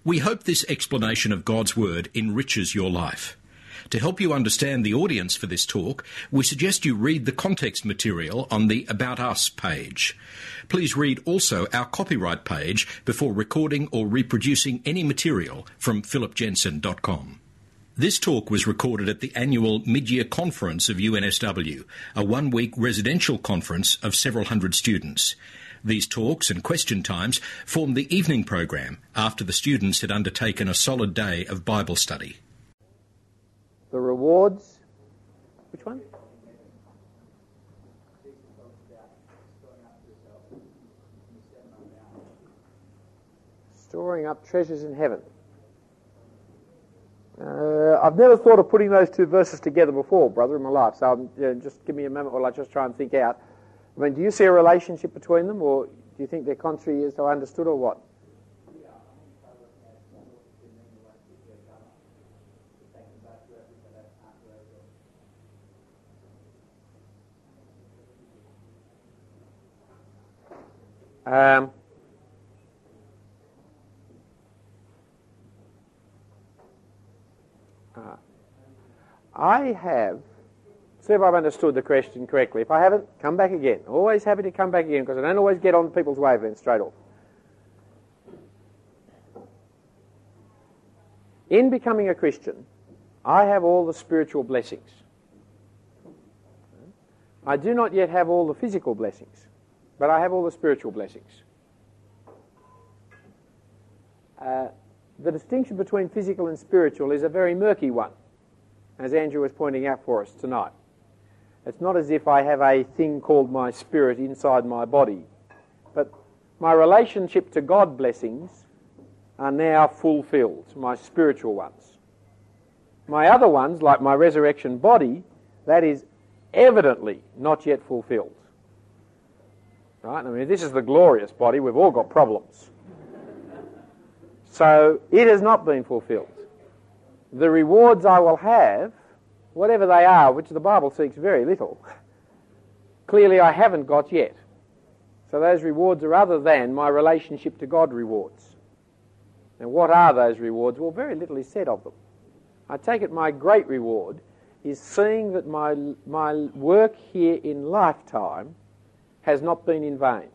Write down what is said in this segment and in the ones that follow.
We hope this explanation of God's Word enriches your life. To help you understand the audience for this talk, we suggest you read the context material on the About Us page. Please read also our copyright page before recording or reproducing any material from philipjensen.com. This talk was recorded at the annual mid-year conference of UNSW, a one-week residential conference of several hundred students. These talks and question times formed the evening program after the students had undertaken a solid day of Bible study. The rewards, which one? Storing up treasures in heaven. I've never thought of putting those two verses together before, brother, in my life, so just give me a moment while I just try and think out. I mean, do you see a relationship between them, or do you think they're contrary as I understood, or what? I have, see if I've understood the question correctly. If I haven't, come back again. Always happy to come back again because I don't always get on people's wavelength straight off. In becoming a Christian, I have all the spiritual blessings. I do not yet have all the physical blessings, but I have all the spiritual blessings. The distinction between physical and spiritual is a very murky one, as Andrew was pointing out for us tonight. It's not as if I have a thing called my spirit inside my body, but my relationship to God blessings are now fulfilled, my spiritual ones. My other ones, like my resurrection body, that is evidently not yet fulfilled. Right? I mean, this is the glorious body. We've all got problems. So it has not been fulfilled. The rewards I will have, whatever they are, which the Bible seeks very little, clearly I haven't got yet. So those rewards are other than my relationship to God rewards. And what are those rewards? Well, very little is said of them. I take it my great reward is seeing that my work here in lifetime has not been in vain.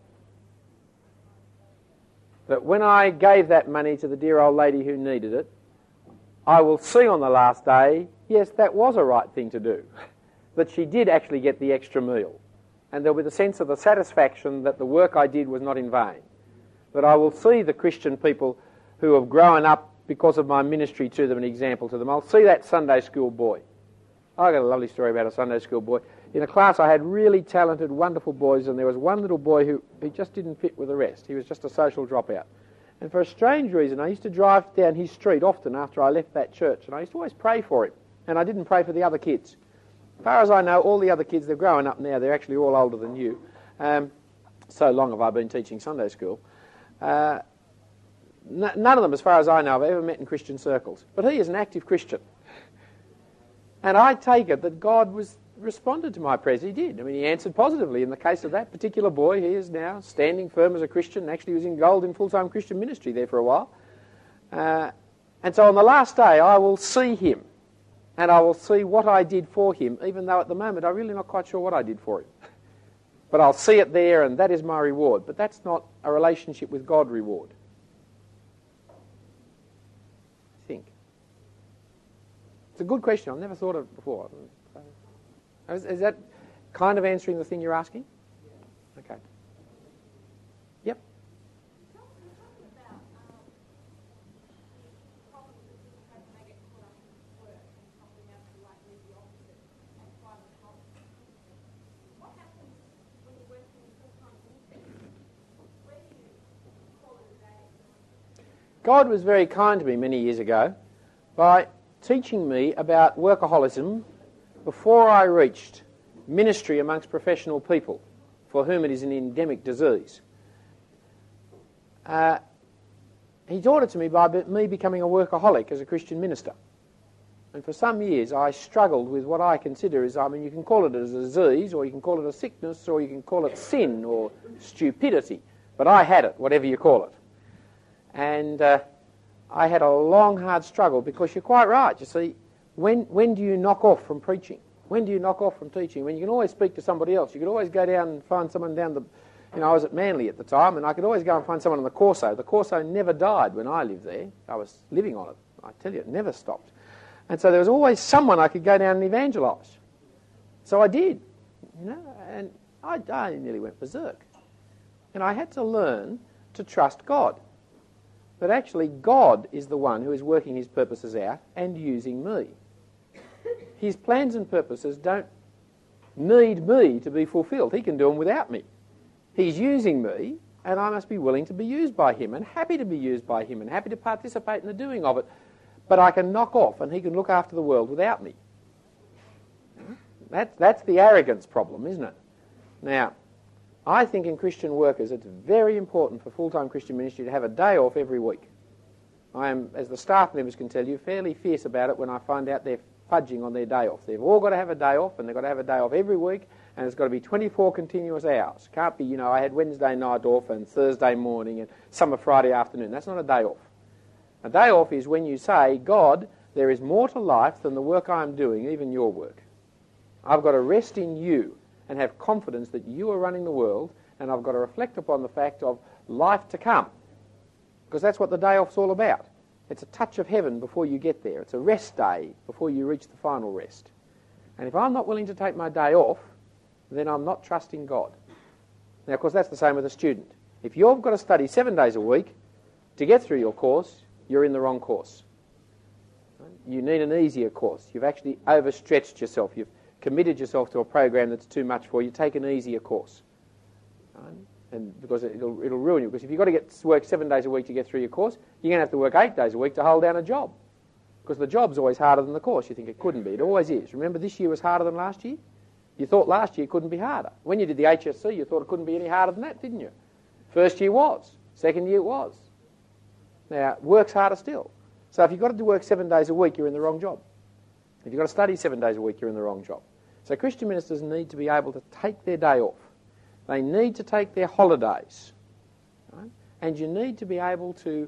That when I gave that money to the dear old lady who needed it, I will see on the last day, yes, that was a right thing to do. That she did actually get the extra meal. And there'll be the sense of the satisfaction that the work I did was not in vain. That I will see the Christian people who have grown up because of my ministry to them, an example to them. I'll see that Sunday school boy. I got a lovely story about a Sunday school boy. In a class I had really talented, wonderful boys, and there was one little boy who just didn't fit with the rest. He was just a social dropout. And for a strange reason, I used to drive down his street often after I left that church, and I used to always pray for him, and I didn't pray for the other kids. As far as I know, all the other kids, they're growing up now, they're actually all older than you. So long have I been teaching Sunday school. None of them, as far as I know, have ever met in Christian circles. But he is an active Christian. And I take it that God responded to my prayers. He did. I mean, he answered positively. In the case of that particular boy, he is now standing firm as a Christian. Actually, he was enrolled in full-time Christian ministry there for a while. And so on the last day, I will see him, and I will see what I did for him, even though at the moment I'm really not quite sure what I did for him. But I'll see it there, and that is my reward. But that's not a relationship with God reward. I think. It's a good question. I've never thought of it before. Is that kind of answering the thing you're asking? Yeah. Okay. Yep. God was very kind to me many years ago by teaching me about workaholism before I reached ministry amongst professional people for whom it is an endemic disease. He taught it to me by me becoming a workaholic as a Christian minister. And for some years I struggled with what I consider is, you can call it a disease, or you can call it a sickness, or you can call it sin or stupidity. But I had it, whatever you call it. And I had a long, hard struggle, because you're quite right. You see, when do you knock off from preaching? When do you knock off from teaching? When you can always speak to somebody else. You could always go down and find someone down the... I was at Manly at the time, and I could always go and find someone on the Corso. The Corso never died when I lived there. I was living on it. I tell you, it never stopped. And so there was always someone I could go down and evangelise. So I did, and I nearly went berserk. And I had to learn to trust God. That actually God is the one who is working his purposes out and using me. His plans and purposes don't need me to be fulfilled. He can do them without me. He's using me, and I must be willing to be used by him, and happy to be used by him, and happy to participate in the doing of it. But I can knock off, and he can look after the world without me. That's the arrogance problem, isn't it? Now, I think in Christian workers it's very important for full-time Christian ministry to have a day off every week. I am, as the staff members can tell you, fairly fierce about it when I find out they're fudging on their day off. They've all got to have a day off, and they've got to have a day off every week, and it's got to be 24 continuous hours. Can't be, I had Wednesday night off and Thursday morning and some of Friday afternoon. That's not a day off. A day off is when you say, God, there is more to life than the work I'm doing, even your work. I've got to rest in you and have confidence that you are running the world, and I've got to reflect upon the fact of life to come, because that's what the day off's all about. It's a touch of heaven before you get there. It's a rest day before you reach the final rest. And if I'm not willing to take my day off, then I'm not trusting God. Now, of course, that's the same with a student. If you've got to study 7 days a week to get through your course, you're in the wrong course. You need an easier course. You've actually overstretched yourself. You've committed yourself to a program that's too much for you. Take an easier course. And because it'll ruin you. Because if you've got to work 7 days a week to get through your course, you're going to have to work 8 days a week to hold down a job. Because the job's always harder than the course. You think it couldn't be. It always is. Remember, this year was harder than last year? You thought last year couldn't be harder. When you did the HSC, you thought it couldn't be any harder than that, didn't you? First year was. Second year was. Now, work's harder still. So if you've got to work 7 days a week, you're in the wrong job. If you've got to study 7 days a week, you're in the wrong job. So Christian ministers need to be able to take their day off. They need to take their holidays. Right? And you need to be able to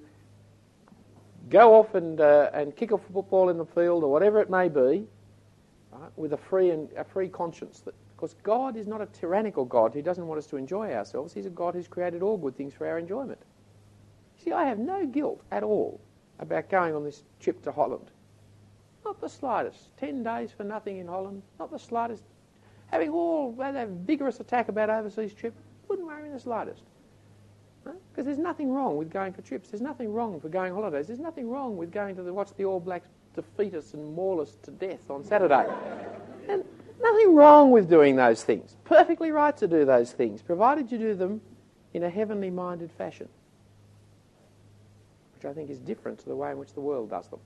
go off and kick a football in the field or whatever it may be, right, with a free conscience. Because God is not a tyrannical God who doesn't want us to enjoy ourselves. He's a God who's created all good things for our enjoyment. See, I have no guilt at all about going on this trip to Holland. Not the slightest. 10 days for nothing in Holland. Not the slightest. Having that vigorous attack about overseas trip, wouldn't worry in the slightest. Because there's nothing wrong with going for trips. There's nothing wrong for going holidays. There's nothing wrong with going to watch the All Blacks defeat us and maul us to death on Saturday. And nothing wrong with doing those things. Perfectly right to do those things, provided you do them in a heavenly-minded fashion, which I think is different to the way in which the world does them.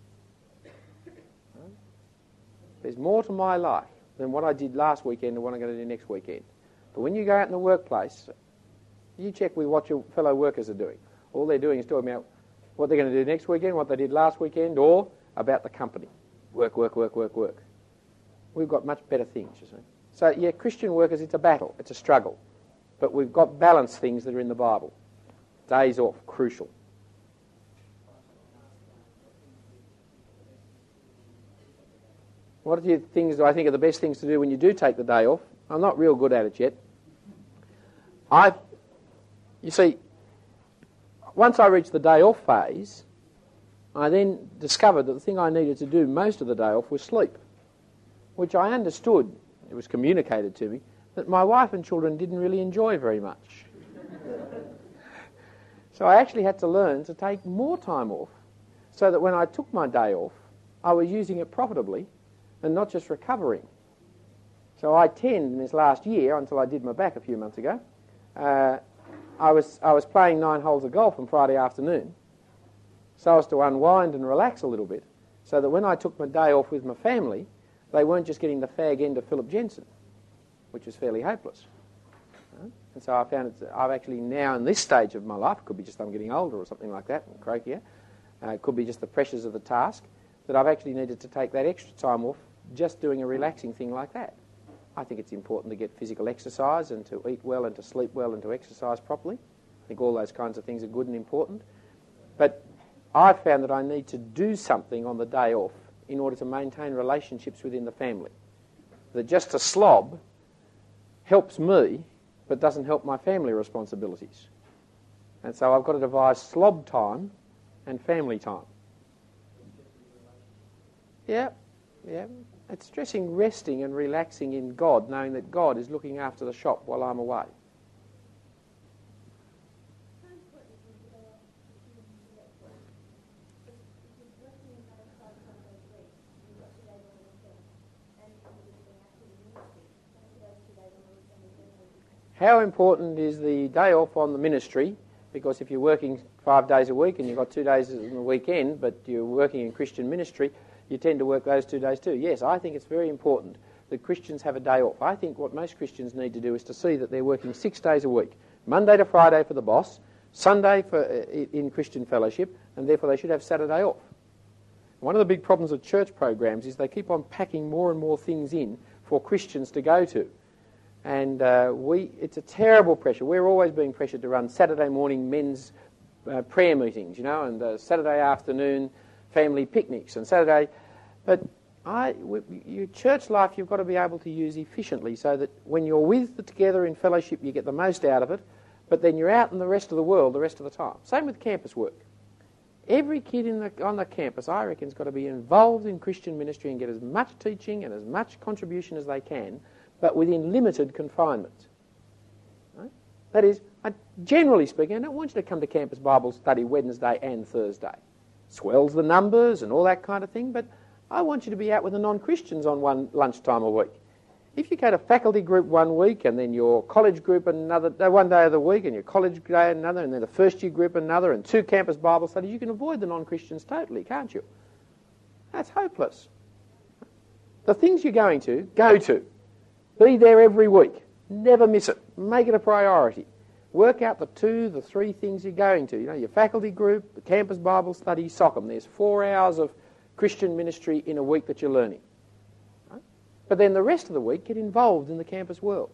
There's more to my life than what I did last weekend and what I'm going to do next weekend. But when you go out in the workplace, you check with what your fellow workers are doing. All they're doing is talking about what they're going to do next weekend, what they did last weekend, or about the company. Work, work, work, work, work. We've got much better things, you see. So, yeah, Christian workers, it's a battle, it's a struggle. But we've got balanced things that are in the Bible. Days off, crucial. What things do I think are the best things to do when you do take the day off? I'm not real good at it yet. You see, once I reached the day off phase, I then discovered that the thing I needed to do most of the day off was sleep, which I understood, it was communicated to me, that my wife and children didn't really enjoy very much. So I actually had to learn to take more time off so that when I took my day off, I was using it profitably and not just recovering. So I tend, in this last year, until I did my back a few months ago, I was playing 9 holes of golf on Friday afternoon so as to unwind and relax a little bit, so that when I took my day off with my family, they weren't just getting the fag end of Philip Jensen, which was fairly hopeless. And so I found I've actually now in this stage of my life, it could be just I'm getting older or something like that, and croakier, it could be just the pressures of the task, that I've actually needed to take that extra time off just doing a relaxing thing like that. I think it's important to get physical exercise and to eat well and to sleep well and to exercise properly. I think all those kinds of things are good and important. But I've found that I need to do something on the day off in order to maintain relationships within the family. That just to slob helps me, but doesn't help my family responsibilities. And so I've got to devise slob time and family time. Yeah. It's stressing resting and relaxing in God, knowing that God is looking after the shop while I'm away. How important is the day off on the ministry? Because if you're working 5 days a week and you've got 2 days in the weekend, but you're working in Christian ministry, you tend to work those 2 days too. Yes, I think it's very important that Christians have a day off. I think what most Christians need to do is to see that they're working 6 days a week, Monday to Friday for the boss, Sunday in Christian fellowship, and therefore they should have Saturday off. One of the big problems of church programs is they keep on packing more and more things in for Christians to go to. And it's a terrible pressure. We're always being pressured to run Saturday morning men's prayer meetings, and Saturday afternoon family picnics, and Saturday. But your church life you've got to be able to use efficiently so that when you're together in fellowship you get the most out of it, but then you're out in the rest of the world the rest of the time. Same with campus work. Every kid on the campus, I reckon, has got to be involved in Christian ministry and get as much teaching and as much contribution as they can, but within limited confinement. Right? That is, generally speaking, I don't want you to come to campus Bible study Wednesday and Thursday. Swells the numbers and all that kind of thing, but I want you to be out with the non-Christians on one lunchtime a week. If you go to faculty group 1 week and then your college group another 1 day of the week and your college day another and then the first year group another and 2 campus Bible studies, you can avoid the non-Christians totally, can't you? That's hopeless. The things you're going to, go to. Be there every week. Never miss it. Make it a priority. Work out the 2, the 3 things you're going to. Your faculty group, the campus Bible study, SOCM. There's 4 hours of Christian ministry in a week that you're learning. Right? But then the rest of the week, get involved in the campus world.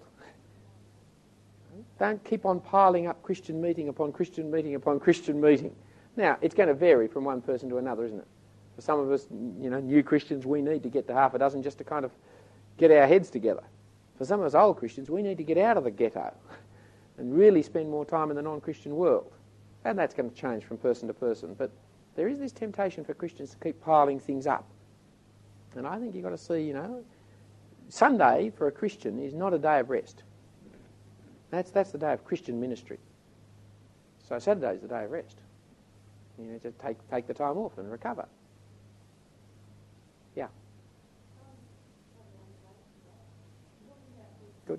Don't keep on piling up Christian meeting upon Christian meeting upon Christian meeting. Now, it's going to vary from one person to another, isn't it? For some of us, new Christians, we need to get to half a dozen just to kind of get our heads together. For some of us old Christians, we need to get out of the ghetto and really spend more time in the non-Christian world. And that's going to change from person to person. But there is this temptation for Christians to keep piling things up. And I think you've got to see, Sunday for a Christian is not a day of rest. That's the day of Christian ministry. So Saturday is the day of rest. You need to take the time off and recover. Yeah. Good.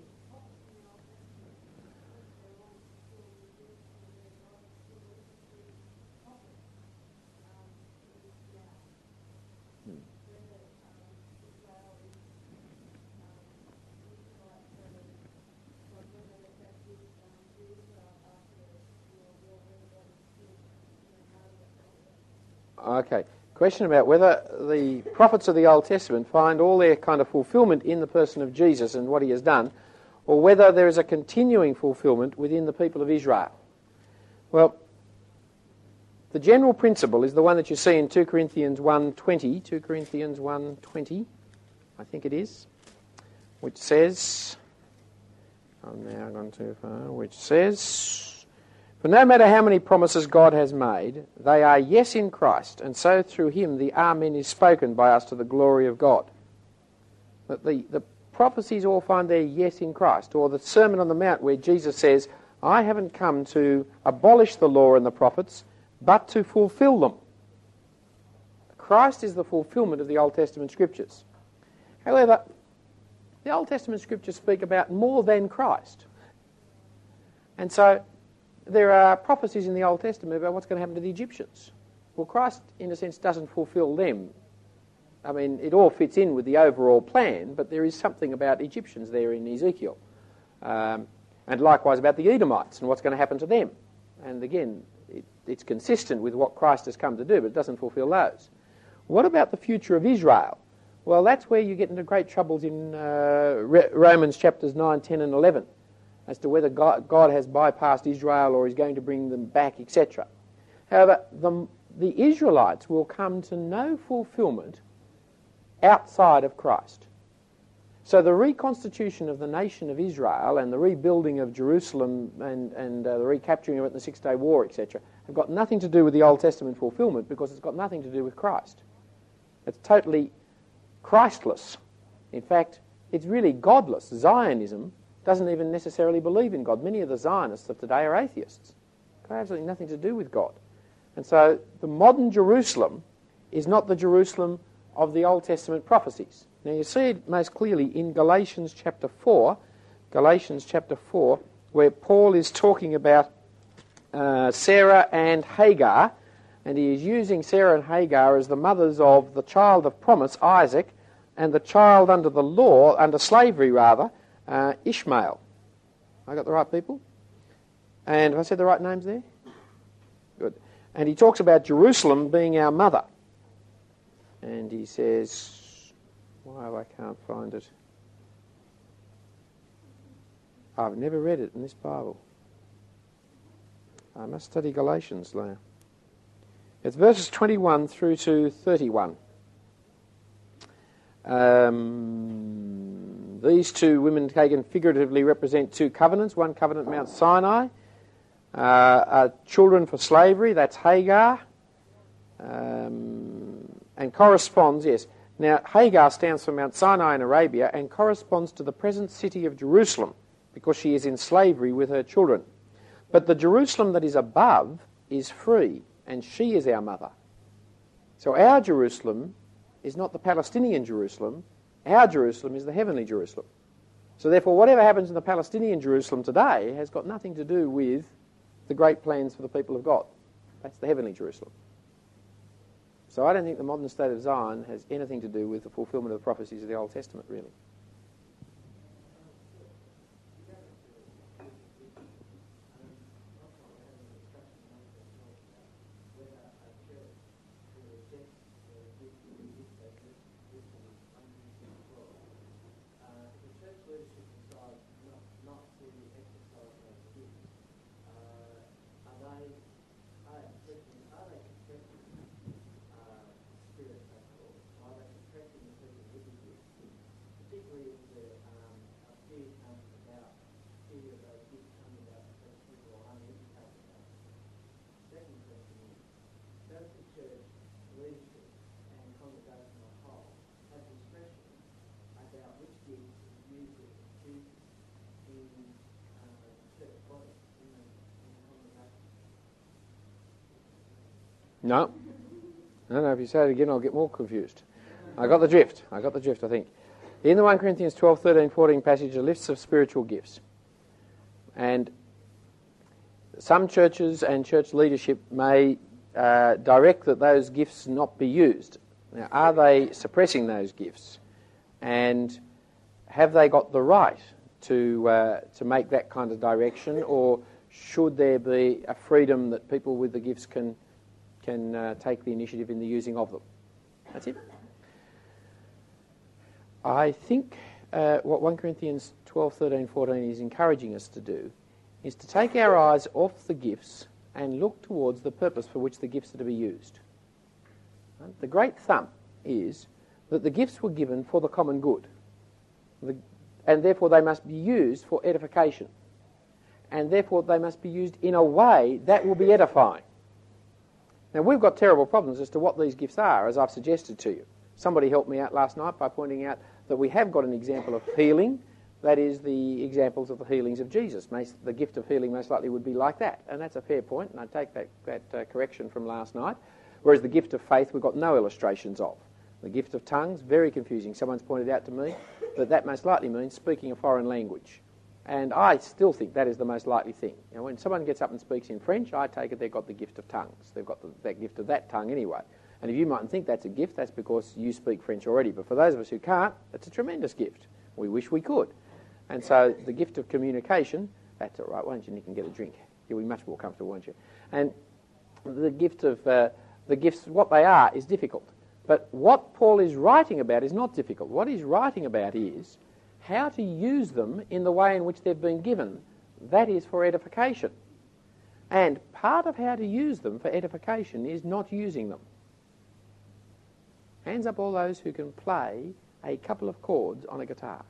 Okay. Question about whether the prophets of the Old Testament find all their kind of fulfillment in the person of Jesus and what he has done, or whether there is a continuing fulfillment within the people of Israel. Well, the general principle is the one that you see in 2 Corinthians 1:20, 2 Corinthians 1:20, I think it is, which says, I'm now gone too far, which says, "For no matter how many promises God has made, they are yes in Christ, and so through him the Amen is spoken by us to the glory of God." But the prophecies all find their yes in Christ, or the Sermon on the Mount where Jesus says, "I haven't come to abolish the law and the prophets, but to fulfill them." Christ is the fulfillment of the Old Testament scriptures. However, the Old Testament scriptures speak about more than Christ. And so there are prophecies in the Old Testament about what's going to happen to the Egyptians. Well, Christ, in a sense, doesn't fulfill them. I mean, it all fits in with the overall plan, but there is something about Egyptians there in Ezekiel. And likewise about the Edomites and what's going to happen to them. And again, it's consistent with what Christ has come to do, but it doesn't fulfill those. What about the future of Israel? Well, that's where you get into great troubles in Romans chapters 9, 10 and 11. As to whether God has bypassed Israel or is going to bring them back, etc. However, the Israelites will come to no fulfillment outside of Christ. So the reconstitution of the nation of Israel and the rebuilding of Jerusalem and the recapturing of it in the Six-Day War, etc., have got nothing to do with the Old Testament fulfillment because it's got nothing to do with Christ. It's totally Christless. In fact, it's really godless. Zionism doesn't even necessarily believe in God. Many of the Zionists of today are atheists. It's got absolutely nothing to do with God. And so the modern Jerusalem is not the Jerusalem of the Old Testament prophecies. Now you see it most clearly in Galatians chapter 4, where Paul is talking about Sarah and Hagar, and he is using Sarah and Hagar as the mothers of the child of promise, Isaac, and the child under the law, under slavery rather, Ishmael. I got the right people? And have I said the right names there? Good. And he talks about Jerusalem being our mother. And he says, why I can't find it. I've never read it in this Bible. I must study Galatians now. It's verses 21 through to 31. These two women taken figuratively represent two covenants. One covenant, Mount Sinai, children for slavery, that's Hagar, and corresponds, yes. Now, Hagar stands for Mount Sinai in Arabia and corresponds to the present city of Jerusalem because she is in slavery with her children. But the Jerusalem that is above is free, and she is our mother. So our Jerusalem is not the Palestinian Jerusalem. Our Jerusalem is the heavenly Jerusalem. So therefore, whatever happens in the Palestinian Jerusalem today has got nothing to do with the great plans for the people of God. That's the heavenly Jerusalem. So I don't think the modern state of Zion has anything to do with the fulfillment of the prophecies of the Old Testament, really. No. If you say it again, I'll get more confused. I got the drift, I think. In the 1 Corinthians 12, 13, 14 passage, are lists of spiritual gifts. And some churches and church leadership may direct that those gifts not be used. Now, are they suppressing those gifts? And have they got the right to make that kind of direction? Or should there be a freedom that people with the gifts can take the initiative in the using of them? That's it. I think what 1 Corinthians 12, 13, 14 is encouraging us to do is to take our eyes off the gifts and look towards the purpose for which the gifts are to be used. The great thumb is that the gifts were given for the common good, and therefore they must be used for edification, and therefore they must be used in a way that will be edifying. Now, we've got terrible problems as to what these gifts are, as I've suggested to you. Somebody helped me out last night by pointing out that we have got an example of healing. That is the examples of the healings of Jesus. The gift of healing most likely would be like that. And that's a fair point, and I take that correction from last night. Whereas the gift of faith we've got no illustrations of. The gift of tongues, very confusing. Someone's pointed out to me that most likely means speaking a foreign language. And I still think that is the most likely thing. You know, when someone gets up and speaks in French, I take it they've got the gift of tongues. They've got that gift of that tongue anyway. And if you mightn't think that's a gift, that's because you speak French already. But for those of us who can't, it's a tremendous gift. We wish we could. And so the gift of communication, that's all right, won't you, Nick, and get a drink? You'll be much more comfortable, won't you? And the gift of the gifts, what they are, is difficult. But what Paul is writing about is not difficult. What he's writing about is how to use them in the way in which they've been given. That is for edification. And part of how to use them for edification is not using them. Hands up all those who can play a couple of chords on a guitar.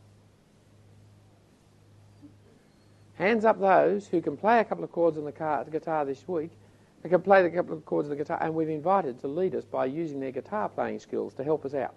Hands up those who can play a couple of chords on the guitar this week. They can play the couple of chords on the guitar, and we've invited to lead us by using their guitar playing skills to help us out.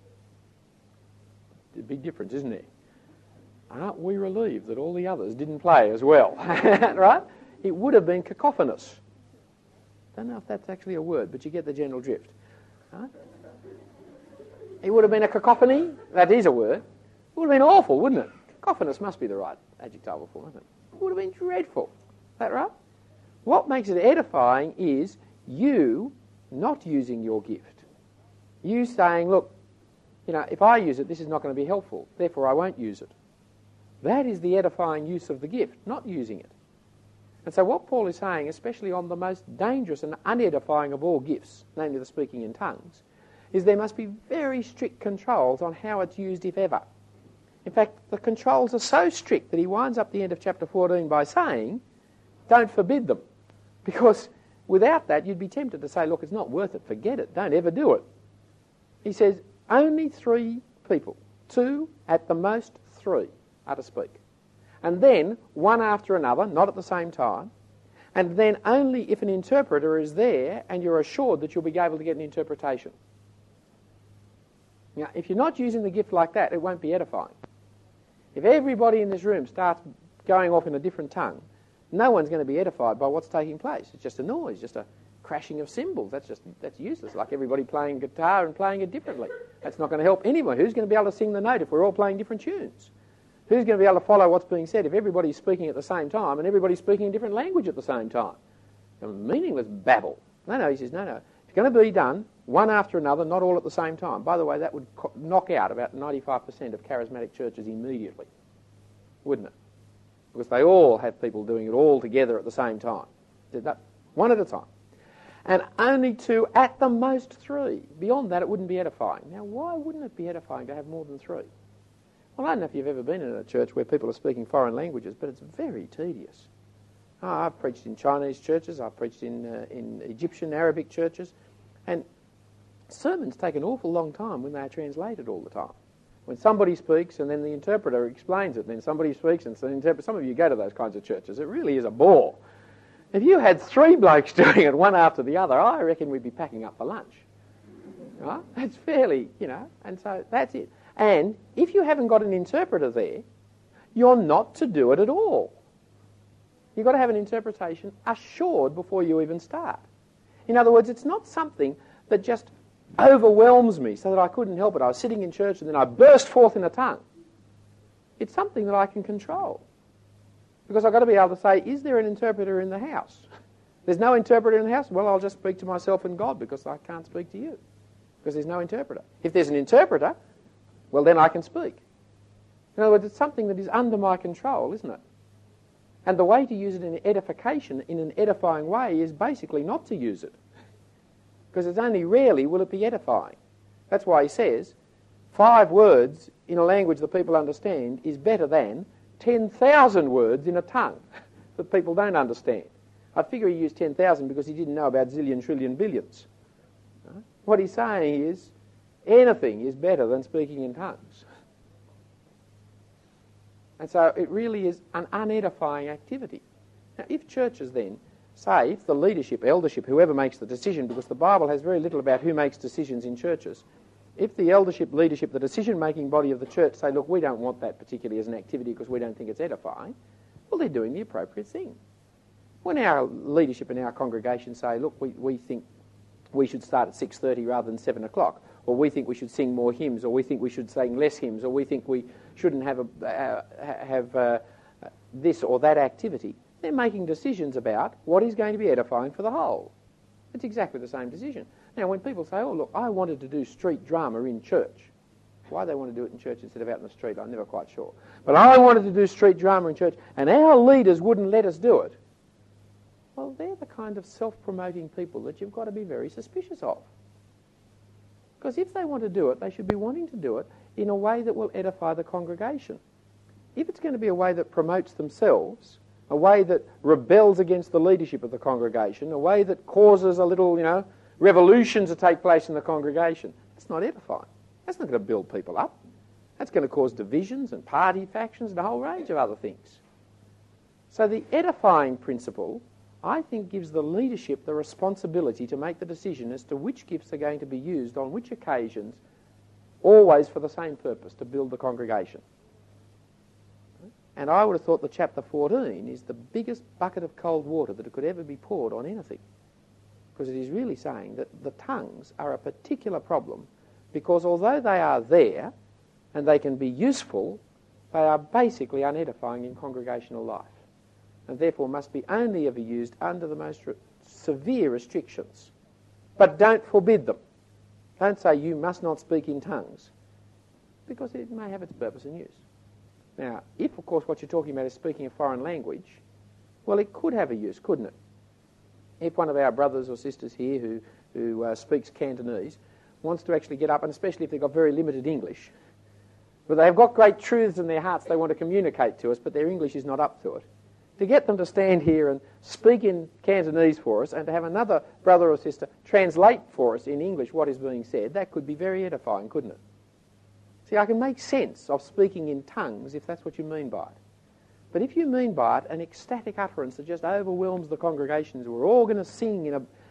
A big difference, isn't there? Aren't we relieved that all the others didn't play as well? Right? It would have been cacophonous. Don't know if that's actually a word, but you get the general drift. Right? It would have been a cacophony. That is a word. It would have been awful, wouldn't it? Cacophonous must be the right adjectival form, isn't it? It would have been dreadful. Is that right? What makes it edifying is you not using your gift. You saying, look, if I use it, this is not going to be helpful, therefore I won't use it. That is the edifying use of the gift, not using it. And so what Paul is saying, especially on the most dangerous and unedifying of all gifts, namely the speaking in tongues, is there must be very strict controls on how it's used, if ever. In fact, the controls are so strict that he winds up the end of chapter 14 by saying, don't forbid them. Because without that, you'd be tempted to say, look, it's not worth it, forget it, don't ever do it. He says, only 3 people, 2 at the most 3 are to speak. And then, one after another, not at the same time, and then only if an interpreter is there and you're assured that you'll be able to get an interpretation. Now, if you're not using the gift like that, it won't be edifying. If everybody in this room starts going off in a different tongue, no one's going to be edified by what's taking place. It's just a noise, just a crashing of cymbals. That's useless, like everybody playing guitar and playing it differently. That's not going to help anyone. Who's going to be able to sing the note if we're all playing different tunes? Who's going to be able to follow what's being said if everybody's speaking at the same time and everybody's speaking a different language at the same time? A meaningless babble. No, he says, no. It's going to be done one after another, not all at the same time. By the way, that would knock out about 95% of charismatic churches immediately, wouldn't it? Because they all have people doing it all together at the same time. One at a time. And only 2, at the most 3. Beyond that, it wouldn't be edifying. Now, why wouldn't it be edifying to have more than 3? Well, I don't know if you've ever been in a church where people are speaking foreign languages, but it's very tedious. I've preached in Chinese churches, I've preached in Egyptian, Arabic churches, and sermons take an awful long time when they are translated all the time. When somebody speaks and then the interpreter explains it, and then somebody speaks and so the interpreter... Some of you go to those kinds of churches. It really is a bore. If you had 3 blokes doing it one after the other, I reckon we'd be packing up for lunch. Right? It's fairly, and so that's it. And if you haven't got an interpreter there, you're not to do it at all. You've got to have an interpretation assured before you even start. In other words, it's not something that just overwhelms me so that I couldn't help it. I was sitting in church and then I burst forth in a tongue. It's something that I can control. Because I've got to be able to say, is there an interpreter in the house? There's no interpreter in the house? Well, I'll just speak to myself and God because I can't speak to you. Because there's no interpreter. If there's an interpreter, well, then I can speak. In other words, it's something that is under my control, isn't it? And the way to use it in edification, in an edifying way, is basically not to use it. Because it's only rarely will it be edifying. That's why he says 5 words in a language that people understand is better than 10,000 words in a tongue that people don't understand. I figure he used 10,000 because he didn't know about zillion, trillion, billions. Right? What he's saying is anything is better than speaking in tongues. And so it really is an unedifying activity. Now, if churches then say, if the leadership, eldership, whoever makes the decision, because the Bible has very little about who makes decisions in churches, if the eldership, leadership, the decision-making body of the church say, look, we don't want that particularly as an activity because we don't think it's edifying, well, they're doing the appropriate thing. When our leadership and our congregation say, look, we think we should start at 6:30 rather than 7 o'clock, or we think we should sing more hymns, or we think we should sing less hymns, or we think we shouldn't have this or that activity, they're making decisions about what is going to be edifying for the whole. It's exactly the same decision. Now, when people say, oh, look, I wanted to do street drama in church, why they want to do it in church instead of out in the street, I'm never quite sure. But I wanted to do street drama in church, and our leaders wouldn't let us do it. Well, they're the kind of self-promoting people that you've got to be very suspicious of. Because if they want to do it, they should be wanting to do it in a way that will edify the congregation. If it's going to be a way that promotes themselves, a way that rebels against the leadership of the congregation, a way that causes a little, revolution to take place in the congregation. It's not edifying. That's not going to build people up. That's going to cause divisions and party factions and a whole range of other things. So the edifying principle, I think, gives the leadership the responsibility to make the decision as to which gifts are going to be used on which occasions, always for the same purpose, to build the congregation. And I would have thought that chapter 14 is the biggest bucket of cold water that could ever be poured on anything. Because it is really saying that the tongues are a particular problem, because although they are there and they can be useful, they are basically unedifying in congregational life, and therefore must be only ever used under the most severe restrictions. But don't forbid them. Don't say you must not speak in tongues, because it may have its purpose and use. Now, if, of course, what you're talking about is speaking a foreign language, well, it could have a use, couldn't it? If one of our brothers or sisters here who speaks Cantonese wants to actually get up, and especially if they've got very limited English, but they've got great truths in their hearts they want to communicate to us, but their English is not up to it, to get them to stand here and speak in Cantonese for us and to have another brother or sister translate for us in English what is being said, that could be very edifying, couldn't it? See, I can make sense of speaking in tongues if that's what you mean by it. But if you mean by it an ecstatic utterance that just overwhelms the congregations, we're all going to sing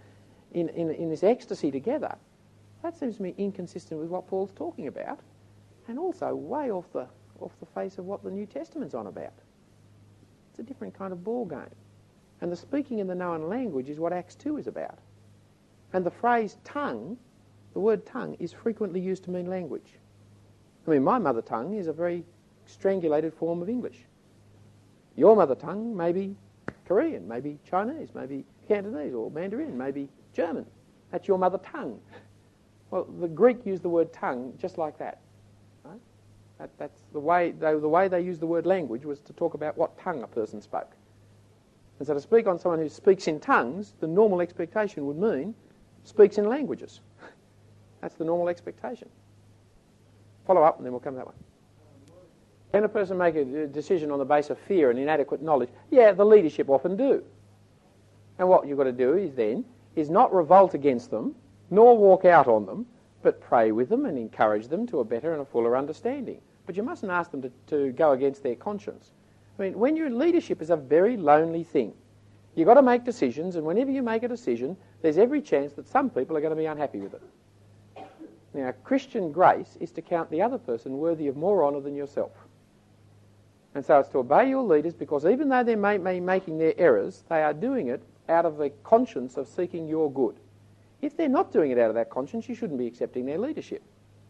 in this ecstasy together, that seems to me inconsistent with what Paul's talking about, and also way off the face of what the New Testament's on about. It's a different kind of ball game. And the speaking in the known language is what Acts 2 is about. And the phrase tongue, the word tongue, is frequently used to mean language. I mean, my mother tongue is a very strangulated form of English. Your mother tongue may be Korean, maybe Chinese, maybe Cantonese or Mandarin, maybe German. That's your mother tongue. Well, the Greek used the word tongue just like that. Right? That's the way they used the word language was to talk about what tongue a person spoke. And so to speak on someone who speaks in tongues, the normal expectation would mean speaks in languages. That's the normal expectation. Follow up and then we'll come to that one. Can a person make a decision on the basis of fear and inadequate knowledge? Yeah, the leadership often do. And what you've got to do is not revolt against them, nor walk out on them, but pray with them and encourage them to a better and a fuller understanding. But you mustn't ask them to go against their conscience. I mean, when you're in leadership, is a very lonely thing. You've got to make decisions, and whenever you make a decision, there's every chance that some people are going to be unhappy with it. Now, Christian grace is to count the other person worthy of more honour than yourself. And so it's to obey your leaders, because even though they may be making their errors, they are doing it out of the conscience of seeking your good. If they're not doing it out of that conscience, you shouldn't be accepting their leadership.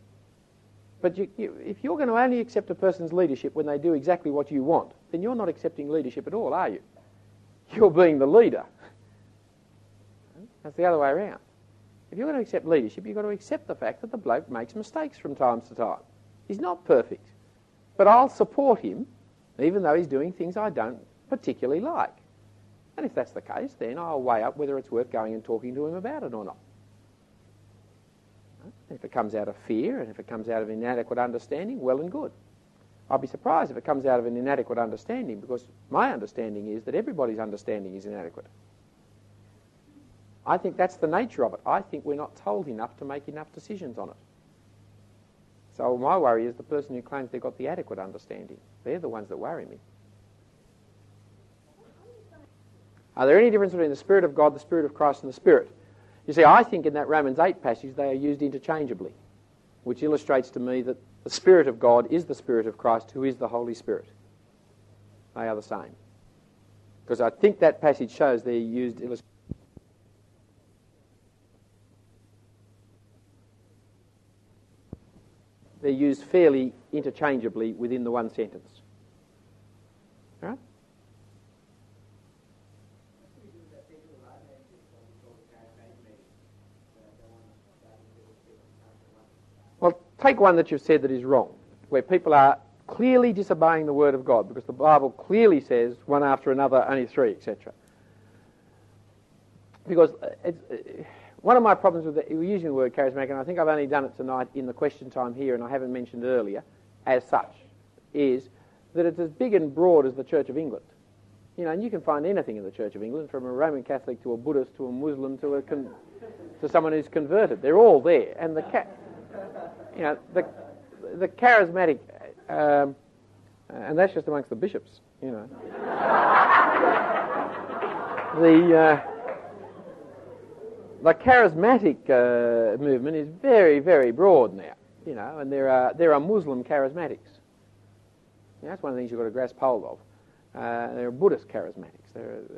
But if you're going to only accept a person's leadership when they do exactly what you want, then you're not accepting leadership at all, are you? You're being the leader. That's the other way around. If you're going to accept leadership, you've got to accept the fact that the bloke makes mistakes from time to time. He's not perfect. But I'll support him, even though he's doing things I don't particularly like. And if that's the case, then I'll weigh up whether it's worth going and talking to him about it or not. If it comes out of fear and if it comes out of inadequate understanding, well and good. I'll be surprised if it comes out of an inadequate understanding, because my understanding is that everybody's understanding is inadequate. I think that's the nature of it. I think we're not told enough to make enough decisions on it. So my worry is the person who claims they've got the adequate understanding. They're the ones that worry me. Are there any difference between the Spirit of God, the Spirit of Christ, and the Spirit? You see, I think in that Romans 8 passage they are used interchangeably, which illustrates to me that the Spirit of God is the Spirit of Christ, who is the Holy Spirit. They are the same. Because I think that passage shows they're used they're used fairly interchangeably within the one sentence. All right? Well, take one that you've said that is wrong, where people are clearly disobeying the Word of God, because the Bible clearly says one after another, only three, etc. Because one of my problems with using the word charismatic, and I think I've only done it tonight in the question time here, and I haven't mentioned earlier, as such, is that it's as big and broad as the Church of England. and you can find anything in the Church of England, from a Roman Catholic to a Buddhist to a Muslim to someone who's converted. They're all there, and the charismatic, and that's just amongst the bishops. The charismatic movement is very, very broad now, and there are Muslim charismatics. That's one of the things you've got to grasp hold of. There are Buddhist charismatics.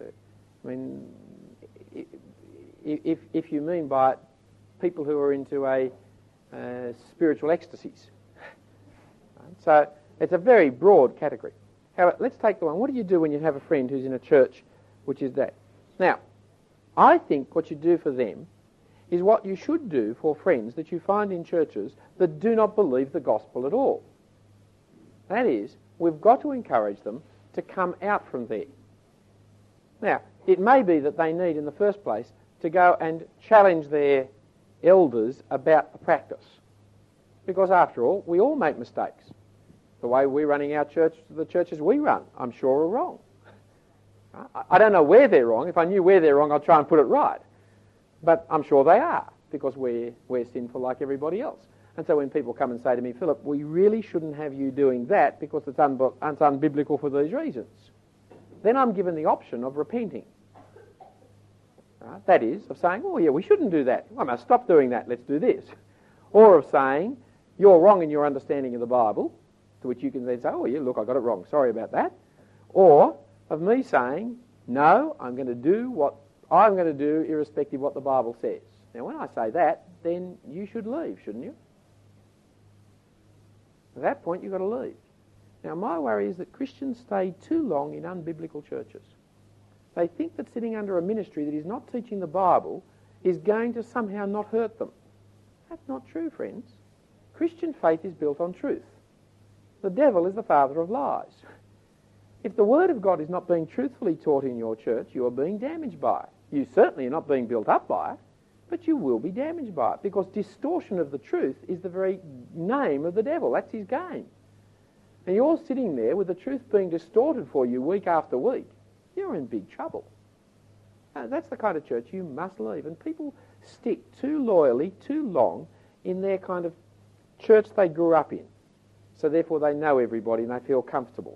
If you mean by it people who are into a spiritual ecstasies. So it's a very broad category. However, let's take the one. What do you do when you have a friend who's in a church which is that? Now, I think what you do for them is what you should do for friends that you find in churches that do not believe the gospel at all. That is, we've got to encourage them to come out from there. Now, it may be that they need, in the first place, to go and challenge their elders about the practice. Because, after all, we all make mistakes. The way we're running our church, the churches we run, I'm sure are wrong. I don't know where they're wrong. If I knew where they're wrong, I'd try and put it right. But I'm sure they are, because we're sinful like everybody else. And so when people come and say to me, Philip, we really shouldn't have you doing that because it's unbiblical for these reasons, then I'm given the option of repenting. That is, of saying, oh yeah, we shouldn't do that. I must stop doing that, let's do this. Or of saying, you're wrong in your understanding of the Bible, to which you can then say, oh yeah, look, I got it wrong, sorry about that. Or of me saying, no, I'm going to do what I'm going to do irrespective of what the Bible says. Now when I say that, then you should leave, shouldn't you? At that point, you've got to leave. Now, my worry is that Christians stay too long in unbiblical churches. They think that sitting under a ministry that is not teaching the Bible is going to somehow not hurt them. That's not true, friends. Christian faith is built on truth. The devil is the father of lies. If the Word of God is not being truthfully taught in your church, you are being damaged by it. You certainly are not being built up by it, but you will be damaged by it, because distortion of the truth is the very name of the devil. That's his game. And you're sitting there with the truth being distorted for you week after week. You're in big trouble. That's the kind of church you must leave. And people stick too loyally, too long, in their kind of church they grew up in. So therefore they know everybody and they feel comfortable.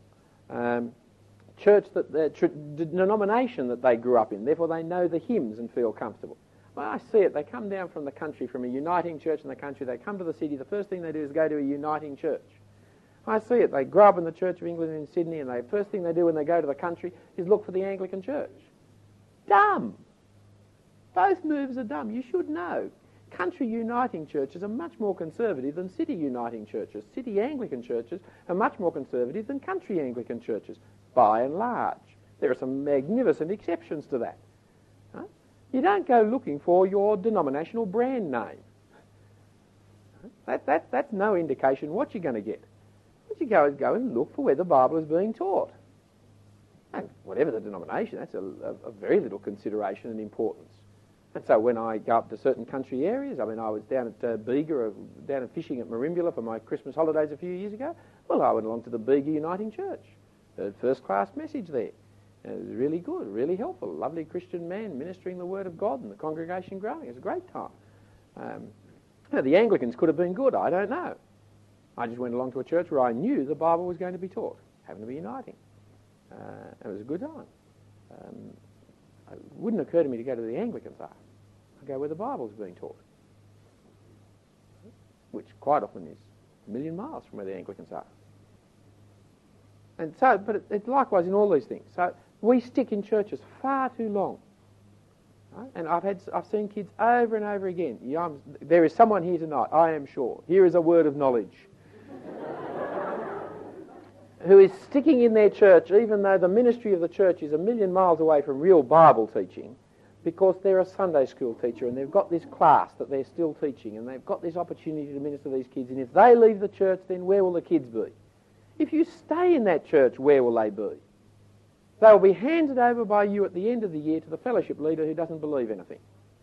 Denomination that they grew up in, therefore they know the hymns and feel comfortable. Well, I see it. They come down from the country, from a uniting church in the country. They come to the city. The first thing they do is go to a uniting church. I see it. They grow up in the Church of England in Sydney, and the first thing they do when they go to the country is look for the Anglican church. Dumb. Both moves are dumb. You should know. Country uniting churches are much more conservative than city uniting churches. City Anglican churches are much more conservative than country Anglican churches, by and large. There are some magnificent exceptions to that. You don't go looking for your denominational brand name. That's no indication what you're going to get. What you go is go and look for where the Bible is being taught. And whatever the denomination, that's a very little consideration and importance. And so when I go up to certain country areas, I was down at Bega, down and fishing at Merimbula for my Christmas holidays a few years ago. Well, I went along to the Bega Uniting Church. Heard first-class message there. It was really good, really helpful. A lovely Christian man ministering the Word of God and the congregation growing. It was a great time. The Anglicans could have been good, I don't know. I just went along to a church where I knew the Bible was going to be taught, happened to be uniting. It was a good time. It wouldn't occur to me to go to the Anglicans are. I go where the Bible is being taught, which quite often is a million miles from where the Anglicans are. And so, but it's likewise in all these things. So we stick in churches far too long. Right? And I've seen kids over and over again. There is someone here tonight, I am sure. Here is a word of knowledge. Who is sticking in their church even though the ministry of the church is a million miles away from real Bible teaching, because they're a Sunday school teacher and they've got this class that they're still teaching and they've got this opportunity to minister to these kids, and if they leave the church, then where will the kids be? If you stay in that church, where will they be? They will be handed over by you at the end of the year to the fellowship leader who doesn't believe anything.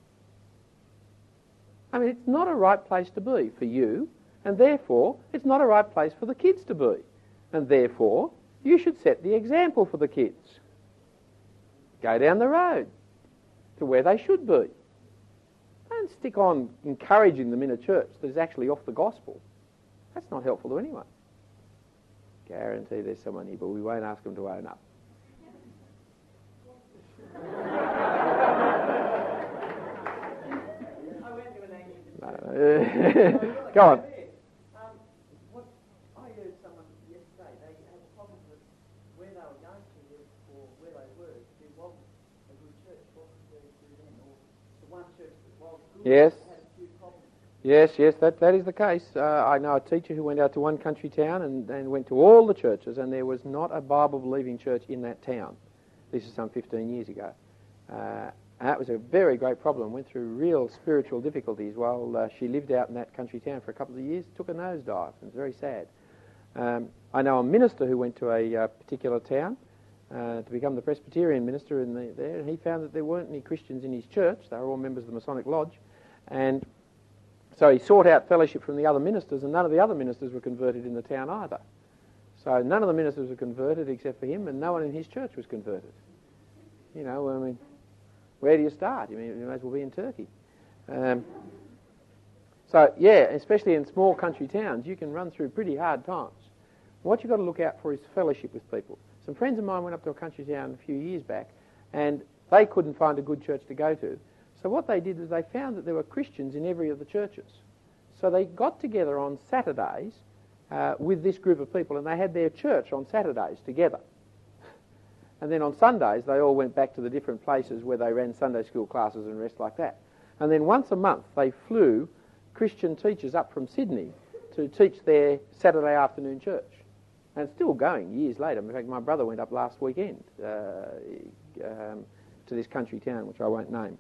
It's not a right place to be for you, and therefore it's not a right place for the kids to be. And therefore, you should set the example for the kids. Go down the road to where they should be. Don't stick on encouraging them in a church that is actually off the gospel. That's not helpful to anyone. Guarantee there's someone here, but we won't ask them to own up. Go on. What I heard someone yesterday, they had a problem with where they were going to live or where they were. There wasn't a good church. What could they do then? Or the one church that was good Yes. had a few problems. Yes, that is the case. I know a teacher who went out to one country town and went to all the churches, and there was not a Bible-believing church in that town. This is some 15 years ago. That was a very great problem. Went through real spiritual difficulties while she lived out in that country town for a couple of years. Took a nosedive. It was very sad. I know a minister who went to a particular town to become the Presbyterian minister there, and he found that there weren't any Christians in his church. They were all members of the Masonic Lodge. And so he sought out fellowship from the other ministers, and none of the other ministers were converted in the town either. So none of the ministers were converted except for him, and no one in his church was converted. You know, I mean, where do you start? You may as well be in Turkey. So, yeah, especially in small country towns, you can run through pretty hard times. What you've got to look out for is fellowship with people. Some friends of mine went up to a country town a few years back, and they couldn't find a good church to go to. So what they did is they found that there were Christians in every of the churches. So they got together on Saturdays with this group of people, and they had their church on Saturdays together. And then on Sundays, they all went back to the different places where they ran Sunday school classes and rest like that. And then once a month, they flew Christian teachers up from Sydney to teach their Saturday afternoon church. And it's still going years later. In fact, my brother went up last weekend to this country town, which I won't name,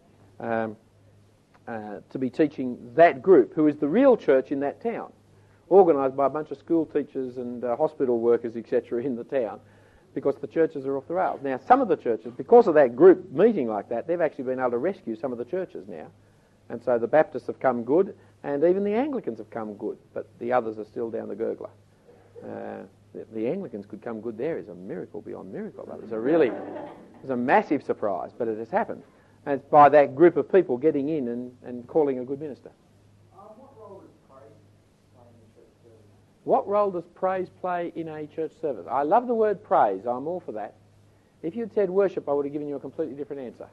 to be teaching that group, who is the real church in that town, organised by a bunch of school teachers and hospital workers, etc., in the town, because the churches are off the rails. Now, some of the churches, because of that group meeting like that, they've actually been able to rescue some of the churches now. And so the Baptists have come good, and even the Anglicans have come good, but the others are still down the gurgler. The Anglicans could come good there is a miracle beyond miracle. That was a massive surprise, but it has happened. And it's by that group of people getting in and calling a good minister. What role does praise play in the church service? What role does praise play in a church service? I love the word praise. I'm all for that. If you'd said worship, I would have given you a completely different answer.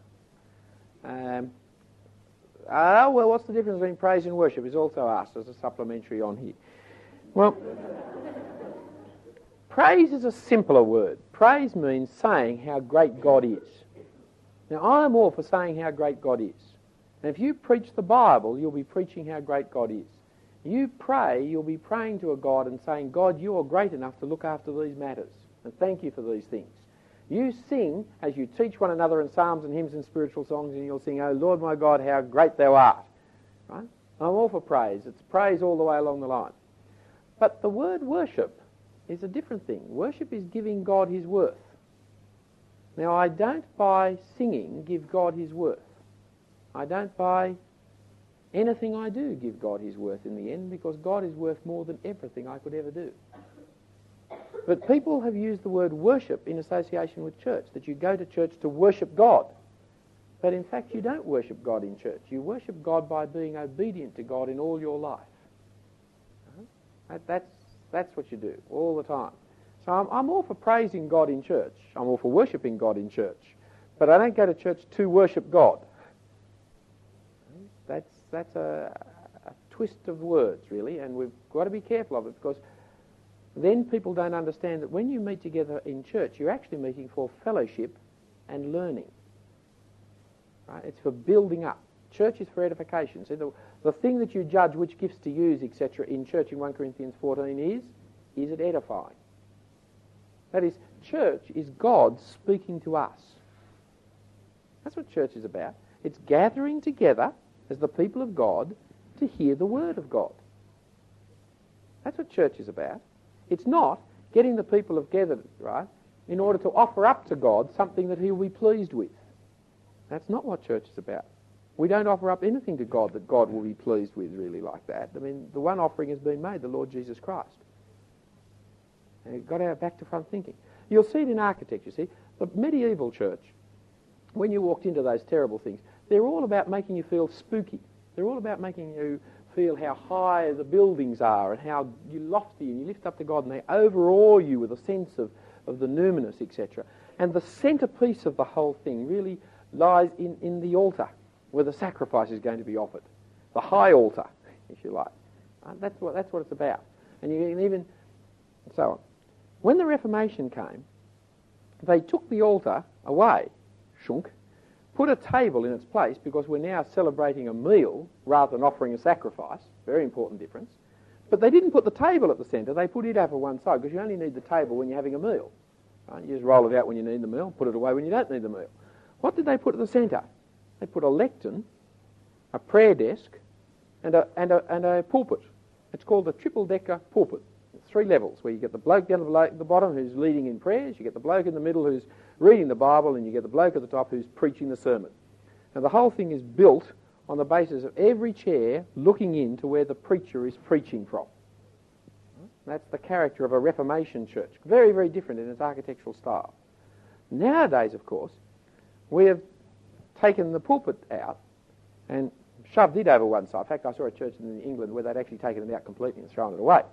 Well, what's the difference between praise and worship is also asked as a supplementary on here. Well, praise is a simpler word. Praise means saying how great God is. Now, I'm all for saying how great God is. And if you preach the Bible, you'll be preaching how great God is. You pray, you'll be praying to a God and saying, God, you are great enough to look after these matters, and thank you for these things. You sing as you teach one another in psalms and hymns and spiritual songs, and you'll sing, oh Lord my God, how great thou art. Right? I'm all for praise. It's praise all the way along the line. But the word worship is a different thing. Worship is giving God his worth. Now, I don't, by singing, give God his worth. I don't, by anything I do, give God his worth in the end, because God is worth more than everything I could ever do. But people have used the word worship in association with church, that you go to church to worship God. But in fact, you don't worship God in church. You worship God by being obedient to God in all your life. That's what you do all the time. So I'm all for praising God in church. I'm all for worshipping God in church. But I don't go to church to worship God. That's a twist of words, really, and we've got to be careful of it, because then people don't understand that when you meet together in church, you're actually meeting for fellowship and learning. Right? It's for building up. Church is for edification. So the thing that you judge which gifts to use, etc., in church in 1 Corinthians 14 is it edifying? That is, church is God speaking to us. That's what church is about. It's gathering together as the people of God to hear the word of God. That's what church is about. It's not getting the people together, right, in order to offer up to God something that he'll be pleased with. That's not what church is about. We don't offer up anything to God that God will be pleased with, really, like that. I mean, the one offering has been made, the Lord Jesus Christ. And you've got our back to front thinking. You'll see it in architecture. See, the medieval church when you walked into those terrible things, they're all about making you feel spooky. They're all about making you feel how high the buildings are and how you lofty and you lift up to God, and they overawe you with a sense of the numinous, etc. And the centrepiece of the whole thing really lies in the altar, where the sacrifice is going to be offered. The high altar, if you like. That's what it's about. And you can even, so on. When the Reformation came, they took the altar away, shunk, put a table in its place, because we're now celebrating a meal rather than offering a sacrifice. Very important difference. But they didn't put the table at the centre. They put it over one side, because you only need the table when you're having a meal. Right? You just roll it out when you need the meal, put it away when you don't need the meal. What did they put at the centre? They put a lectern, a prayer desk, and a pulpit. It's called a triple-decker pulpit. 3 levels, where you get the bloke down at the bottom who's leading in prayers, you get the bloke in the middle who's reading the Bible, and you get the bloke at the top who's preaching the sermon. Now the whole thing is built on the basis of every chair looking into where the preacher is preaching from. That's the character of a Reformation church. Very, very different in its architectural style. Nowadays, of course, we have taken the pulpit out and shoved it over one side. In fact, I saw a church in England where they'd actually taken it out completely and thrown it away.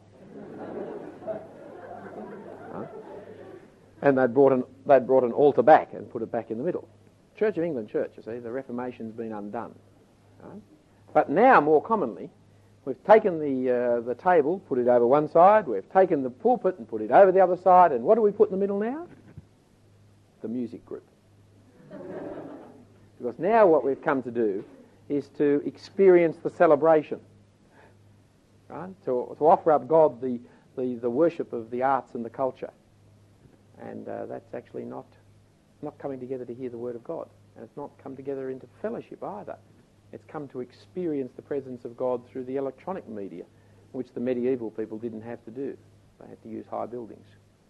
And they'd brought an altar back and put it back in the middle. Church of England church, you see, the Reformation's been undone. Right? But now, more commonly, we've taken the table, put it over one side, we've taken the pulpit and put it over the other side, and what do we put in the middle now? The music group. Because now what we've come to do is to experience the celebration, right? To offer up God the worship of the arts and the culture. And that's actually not coming together to hear the Word of God. And it's not come together into fellowship either. It's come to experience the presence of God through the electronic media, which the medieval people didn't have to do. They had to use high buildings.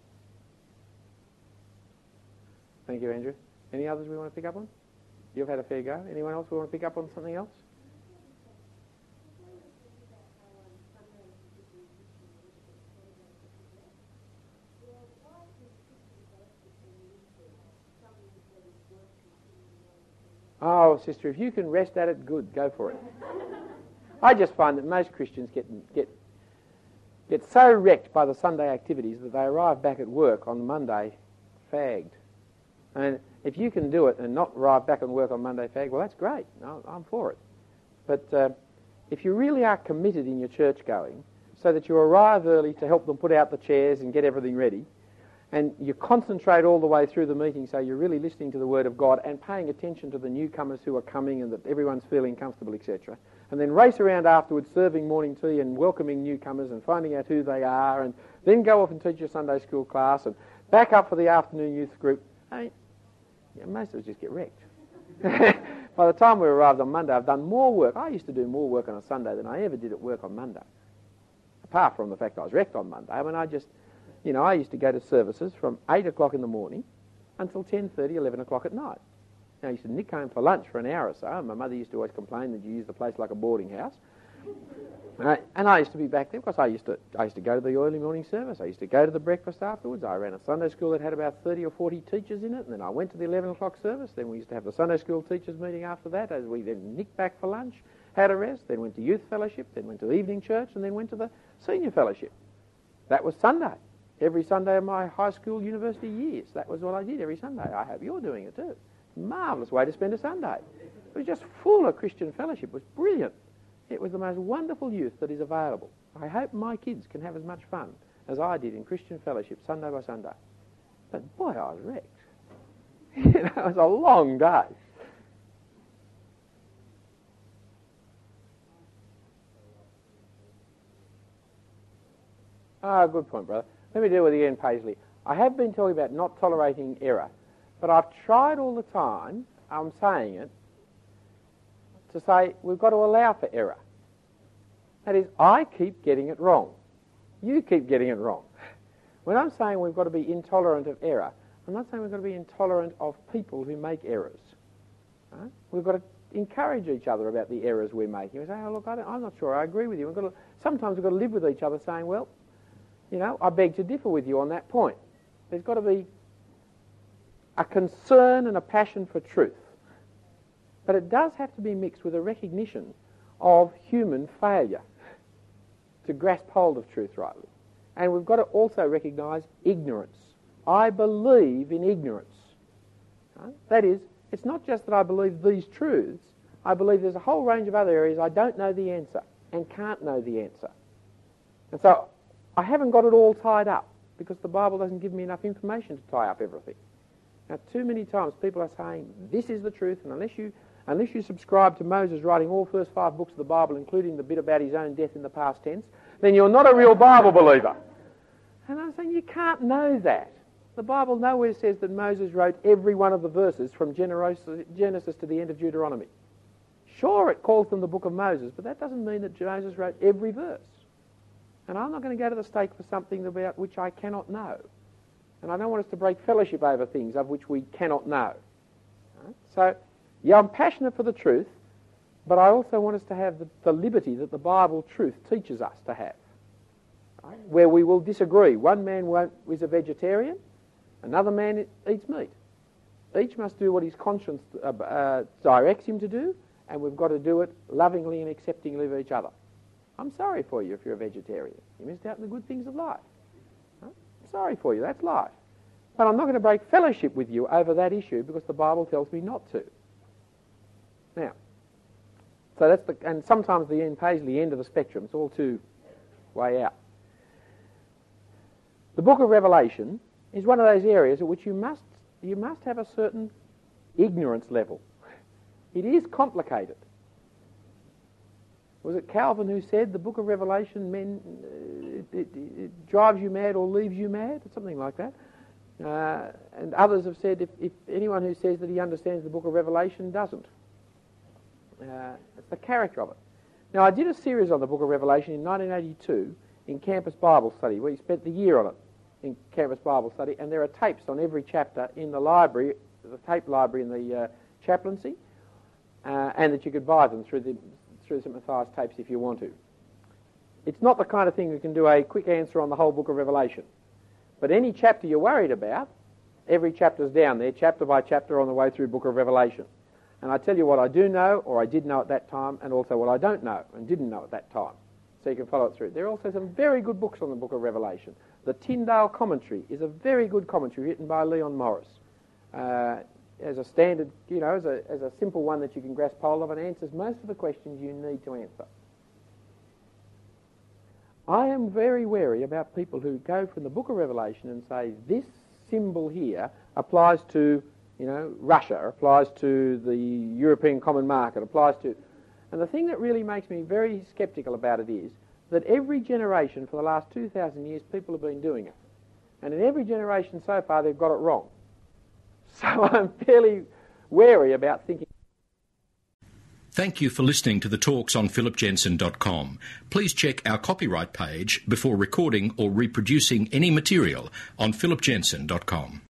Thank you, Andrew. Any others we want to pick up on? You've had a fair go. Anyone else we want to pick up on something else? Oh, sister, if you can rest at it, good, go for it. I just find that most Christians get so wrecked by the Sunday activities that they arrive back at work on Monday fagged. And if you can do it and not arrive back at work on Monday fagged, well, that's great. No, I'm for it. But if you really are committed in your church going, so that you arrive early to help them put out the chairs and get everything ready, and you concentrate all the way through the meeting, so you're really listening to the Word of God and paying attention to the newcomers who are coming and that everyone's feeling comfortable, etc. And then race around afterwards serving morning tea and welcoming newcomers and finding out who they are, and then go off and teach your Sunday school class and back up for the afternoon youth group. I mean, most of us just get wrecked. By the time we arrived on Monday, I've done more work. I used to do more work on a Sunday than I ever did at work on Monday. Apart from the fact I was wrecked on Monday. I mean, I used to go to services from 8 o'clock in the morning until 10:30, 11 o'clock at night. Now, I used to nick home for lunch for an hour or so, and my mother used to always complain that you use the place like a boarding house. And I used to be back there because I used to go to the early morning service. I used to go to the breakfast afterwards. I ran a Sunday school that had about 30 or 40 teachers in it, and then I went to the 11 o'clock service. Then we used to have the Sunday school teachers meeting after that, as we then nicked back for lunch, had a rest, then went to youth fellowship, then went to evening church, and then went to the senior fellowship. That was Sunday. Every Sunday of my high school, university years. That was what I did every Sunday. I hope you're doing it too. Marvellous way to spend a Sunday. It was just full of Christian fellowship. It was brilliant. It was the most wonderful youth that is available. I hope my kids can have as much fun as I did in Christian fellowship Sunday by Sunday. But boy, I was wrecked. It was a long day. Good point, brother. Let me deal with Ian Paisley. I have been talking about not tolerating error, but I've tried all the time, I'm saying it, to say we've got to allow for error. That is, I keep getting it wrong. You keep getting it wrong. When I'm saying we've got to be intolerant of error, I'm not saying we've got to be intolerant of people who make errors. Right? We've got to encourage each other about the errors we're making. We say, oh, look, I'm not sure I agree with you. Sometimes we've got to live with each other saying, well, I beg to differ with you on that point. There's got to be a concern and a passion for truth. But it does have to be mixed with a recognition of human failure to grasp hold of truth rightly. And we've got to also recognise ignorance. I believe in ignorance. Right? That is, it's not just that I believe these truths, I believe there's a whole range of other areas I don't know the answer and can't know the answer. And so I haven't got it all tied up because the Bible doesn't give me enough information to tie up everything. Now, too many times people are saying, this is the truth, and unless you subscribe to Moses writing all first 5 books of the Bible, including the bit about his own death in the past tense, then you're not a real Bible believer. And I'm saying you can't know that. The Bible nowhere says that Moses wrote every one of the verses from Genesis to the end of Deuteronomy. Sure, it calls them the book of Moses, but that doesn't mean that Moses wrote every verse. And I'm not going to go to the stake for something about which I cannot know. And I don't want us to break fellowship over things of which we cannot know. Right? So, yeah, I'm passionate for the truth, but I also want us to have the liberty that the Bible truth teaches us to have. Right? Where we will disagree. One man is a vegetarian, another man eats meat. Each must do what his conscience directs him to do, and we've got to do it lovingly and acceptingly of each other. I'm sorry for you if you're a vegetarian. You missed out on the good things of life. I'm sorry for you, that's life. But I'm not going to break fellowship with you over that issue because the Bible tells me not to. Now, so that's and sometimes the Paisley end of the spectrum. It's all too way out. The book of Revelation is one of those areas at which you must have a certain ignorance level. It is complicated. Was it Calvin who said the book of Revelation it drives you mad or leaves you mad? Something like that. And others have said if anyone who says that he understands the book of Revelation doesn't. It's the character of it. Now, I did a series on the book of Revelation in 1982 in Campus Bible Study. We spent the year on it in Campus Bible Study, and there are tapes on every chapter in the library, the tape library in the chaplaincy, and that you could buy them through St. Matthias tapes if you want to. It's not the kind of thing you can do a quick answer on the whole book of Revelation. But any chapter you're worried about, every chapter's down there, chapter by chapter on the way through book of Revelation. And I tell you what I do know, or I did know at that time, and also what I don't know and didn't know at that time. So you can follow it through. There are also some very good books on the book of Revelation. The Tyndale Commentary is a very good commentary written by Leon Morris. As a standard, as a simple one that you can grasp hold of and answers most of the questions you need to answer. I am very wary about people who go from the book of Revelation and say this symbol here applies to, Russia, applies to the European common market, applies to... And the thing that really makes me very sceptical about it is that every generation for the last 2,000 years people have been doing it. And in every generation so far they've got it wrong. So I'm fairly wary about thinking... Thank you for listening to the talks on philipjensen.com. Please check our copyright page before recording or reproducing any material on philipjensen.com.